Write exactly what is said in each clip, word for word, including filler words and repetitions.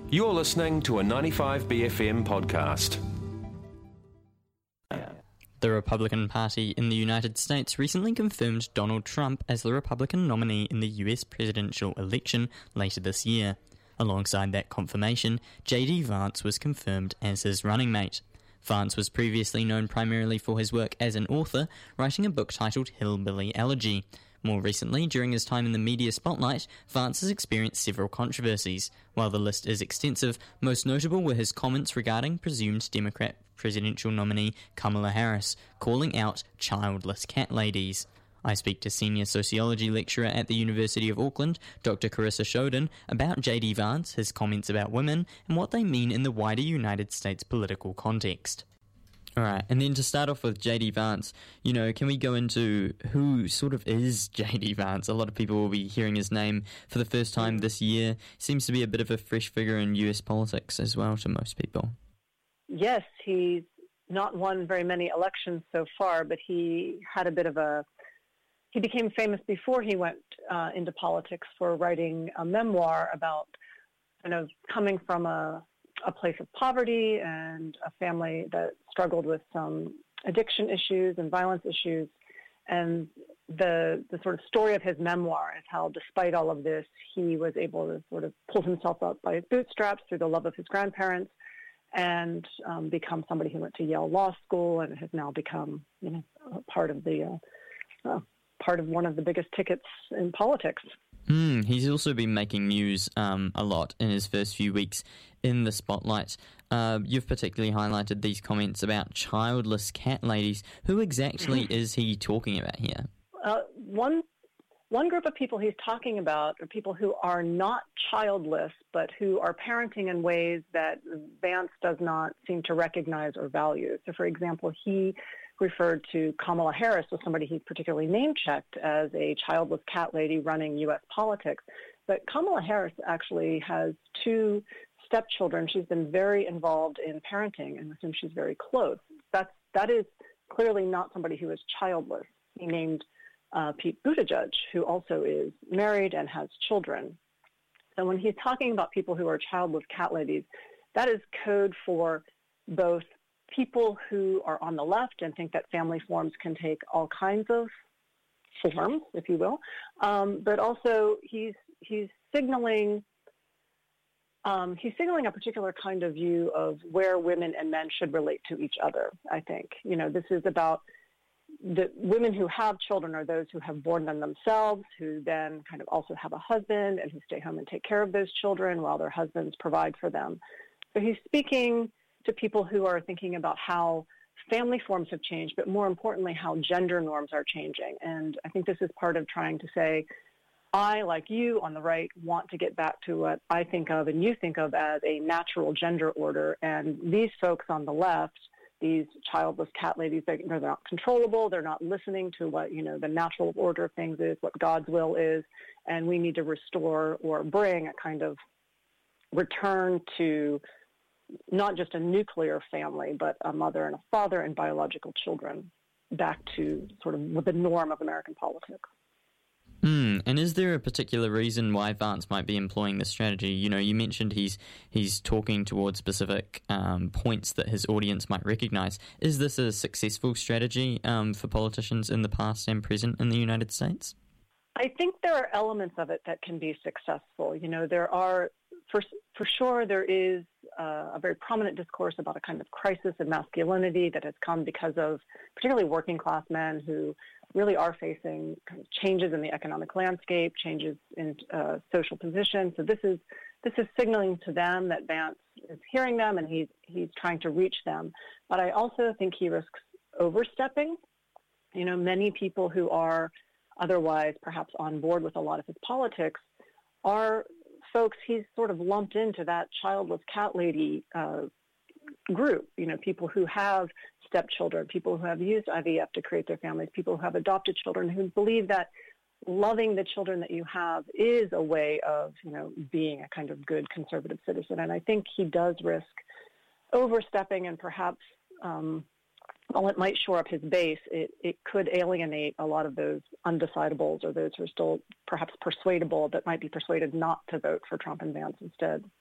You're listening to a ninety-five B F M podcast. The Republican Party in the United States recently confirmed Donald Trump as the Republican nominee in the U S presidential election later this year. Alongside that confirmation, J D Vance was confirmed as his running mate. Vance was previously known primarily for his work as an author, writing a book titled Hillbilly Elegy. More recently, during his time in the media spotlight, Vance has experienced several controversies. While the list is extensive, most notable were his comments regarding presumed Democrat presidential nominee Kamala Harris, calling out childless cat ladies. I speak to senior sociology lecturer at the University of Auckland, Doctor Carissa Shoden, about J D Vance, his comments about women, and what they mean in the wider United States political context. All right, and then to start off with J D Vance, you know, can we go into who sort of is J D Vance? A lot of people will be hearing his name for the first time this year. Seems to be a bit of a fresh figure in U S politics as well to most people. Yes, he's not won very many elections so far, but he had a bit of a, he became famous before he went uh, into politics for writing a memoir about kind of coming from a a place of poverty and a family that struggled with some addiction issues and violence issues. And the the sort of story of his memoir is how, despite all of this, he was able to sort of pull himself up by his bootstraps through the love of his grandparents and um, become somebody who went to Yale Law School and has now become, you know, part of the uh, uh, part of one of the biggest tickets in politics. Mm, he's also been making news um, a lot in his first few weeks in the spotlight. Uh, you've particularly highlighted these comments about childless cat ladies. Who exactly is he talking about here? Uh, one one group of people he's talking about are people who are not childless, but who are parenting in ways that Vance does not seem to recognize or value. So, for example, he referred to Kamala Harris as somebody he particularly name-checked as a childless cat lady running U S politics. But Kamala Harris actually has two stepchildren. She's been very involved in parenting and with whom she's very close. That's, that is clearly not somebody who is childless. He named uh, Pete Buttigieg, who also is married and has children. So when he's talking about people who are childless cat ladies, that is code for both people who are on the left and think that family forms can take all kinds of forms, if you will, um, but also he's he's signaling um, he's signaling a particular kind of view of where women and men should relate to each other. I think, you know, this is about the women who have children are those who have born them themselves, who then kind of also have a husband and who stay home and take care of those children while their husbands provide for them. So he's speaking to people who are thinking about how family forms have changed, but more importantly, how gender norms are changing. And I think this is part of trying to say, I, like you on the right, want to get back to what I think of and you think of as a natural gender order. And these folks on the left, these childless cat ladies, they, they're not controllable. They're not listening to what, you know, the natural order of things is, what God's will is. And we need to restore or bring a kind of return to not just a nuclear family, but a mother and a father and biological children back to sort of the norm of American politics. Mm, and is there a particular reason why Vance might be employing this strategy? You know, you mentioned he's he's talking towards specific um, points that his audience might recognize. Is this a successful strategy um, for politicians in the past and present in the United States? I think there are elements of it that can be successful. You know, there are, for, for sure, there is uh, a very prominent discourse about a kind of crisis in masculinity that has come because of particularly working class men who really are facing kind of changes in the economic landscape, changes in uh, social position. So this is this is signaling to them that Vance is hearing them and he's he's trying to reach them. But I also think he risks overstepping. You know, many people who are otherwise perhaps on board with a lot of his politics are folks he's sort of lumped into that childless cat lady uh, group, you know, people who have stepchildren, people who have used I V F to create their families, people who have adopted children, who believe that loving the children that you have is a way of, you know, being a kind of good conservative citizen. And I think he does risk overstepping and perhaps um, while it might shore up his base, it, it could alienate a lot of those undecidable or those who are still perhaps persuadable but might be persuaded not to vote for Trump and Vance instead.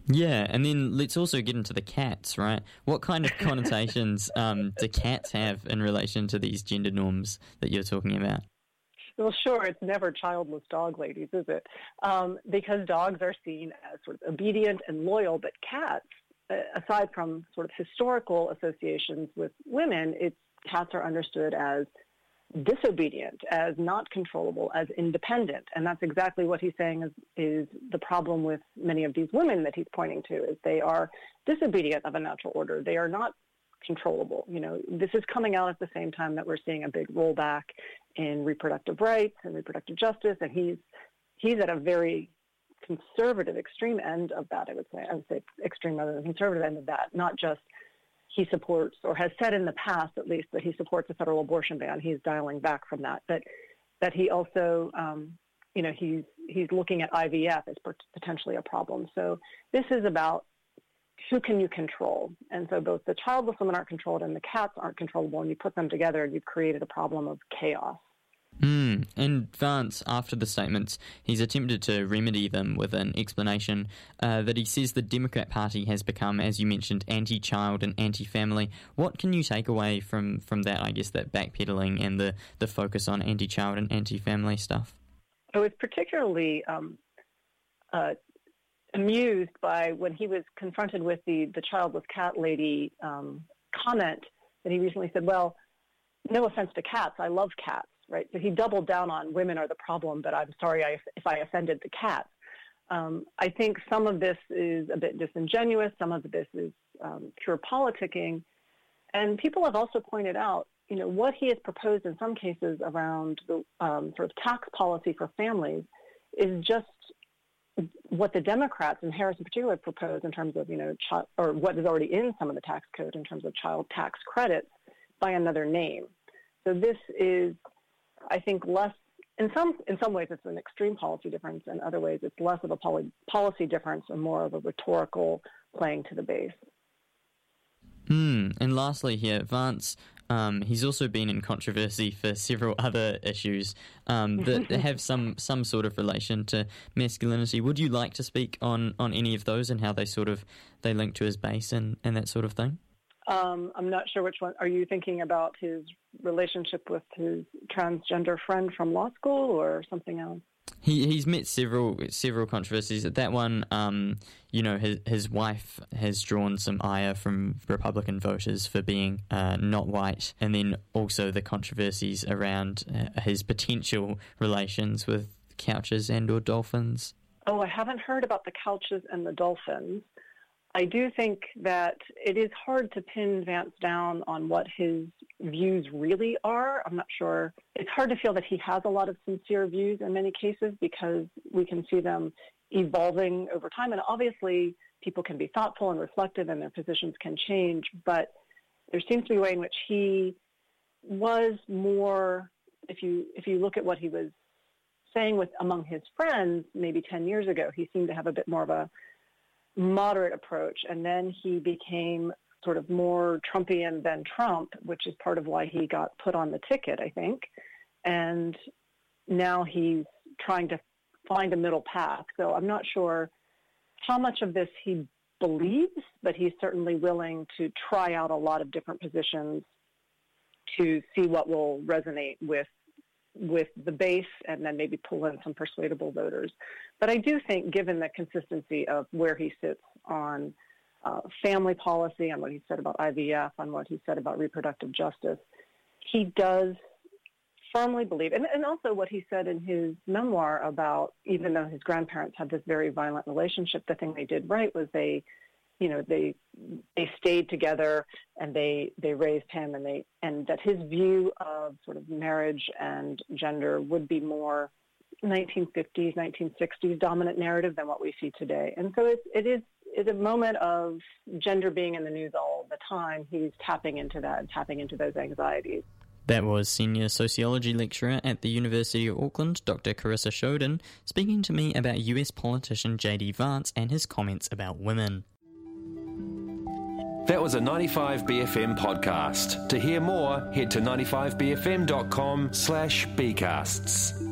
Yeah, and then let's also get into the cats, right? What kind of connotations um, do cats have in relation to these gender norms that you're talking about? Well, sure, it's never childless dog ladies, is it? Um, because dogs are seen as sort of obedient and loyal, but cats, uh, aside from sort of historical associations with women, it's cats are understood as disobedient, as not controllable, as independent. And that's exactly what he's saying is, is the problem with many of these women that he's pointing to, is they are disobedient of a natural order. They are not controllable. You know, this is coming out at the same time that we're seeing a big rollback in reproductive rights and reproductive justice. And he's, he's at a very conservative, extreme end of that, I would say. I would say extreme rather than conservative end of that, not just he supports, or has said in the past at least, that he supports a federal abortion ban. He's dialing back from that. But that he also, um, you know, he's he's looking at I V F as potentially a problem. So this is about who can you control? And so both the childless women aren't controlled and the cats aren't controllable, and you put them together and you've created a problem of chaos. Mm. And Vance, after the statements, he's attempted to remedy them with an explanation uh, that he says the Democrat Party has become, as you mentioned, anti-child and anti-family. What can you take away from, from that, I guess, that backpedaling and the, the focus on anti-child and anti-family stuff? I was particularly um, uh, amused by when he was confronted with the, the childless cat lady um, comment that he recently said, well, no offense to cats, I love cats. Right, so he doubled down on women are the problem, but I'm sorry I, if I offended the cats. Um, I think some of this is a bit disingenuous. Some of this is um, pure politicking. And people have also pointed out, you know, what he has proposed in some cases around the um, sort of tax policy for families is just what the Democrats, and Harris in particular, proposed in terms of, you know, chi- or what is already in some of the tax code in terms of child tax credits by another name. So this is, I think, less, in some in some ways it's an extreme policy difference, in other ways it's less of a poly, policy difference and more of a rhetorical playing to the base. Mm. And lastly here, Vance, um, he's also been in controversy for several other issues um, that have some, some sort of relation to masculinity. Would you like to speak on, on any of those and how they sort of, they link to his base and, and that sort of thing? Um, I'm not sure which one. Are you thinking about his relationship with his transgender friend from law school or something else? He he's met several several controversies. That one, um, you know, his his wife has drawn some ire from Republican voters for being uh, not white, and then also the controversies around uh, his potential relations with couches and or dolphins. Oh, I haven't heard about the couches and the dolphins. I do think that it is hard to pin Vance down on what his views really are. I'm not sure. It's hard to feel that he has a lot of sincere views in many cases because we can see them evolving over time. And obviously, people can be thoughtful and reflective and their positions can change. But there seems to be a way in which he was more, if you if you look at what he was saying with among his friends maybe ten years ago, he seemed to have a bit more of a moderate approach, and then he became sort of more Trumpian than Trump, which is part of why he got put on the ticket, I think. And now he's trying to find a middle path. So I'm not sure how much of this he believes, but he's certainly willing to try out a lot of different positions to see what will resonate with with the base and then maybe pull in some persuadable voters. But I do think, given the consistency of where he sits on uh, family policy, on what he said about I V F, on what he said about reproductive justice, he does firmly believe, and, and also what he said in his memoir about, even though his grandparents had this very violent relationship, the thing they did right was they you know, they they stayed together and they, they raised him, and they and that his view of sort of marriage and gender would be more nineteen fifties, nineteen sixties dominant narrative than what we see today. And so it, it is it's a moment of gender being in the news all the time. He's tapping into that and tapping into those anxieties. That was Senior Sociology Lecturer at the University of Auckland, Doctor Carissa Shoden, speaking to me about U S politician J D Vance and his comments about women. That was a ninety-five B F M podcast. To hear more, head to ninety-five B F M dot com slash B casts.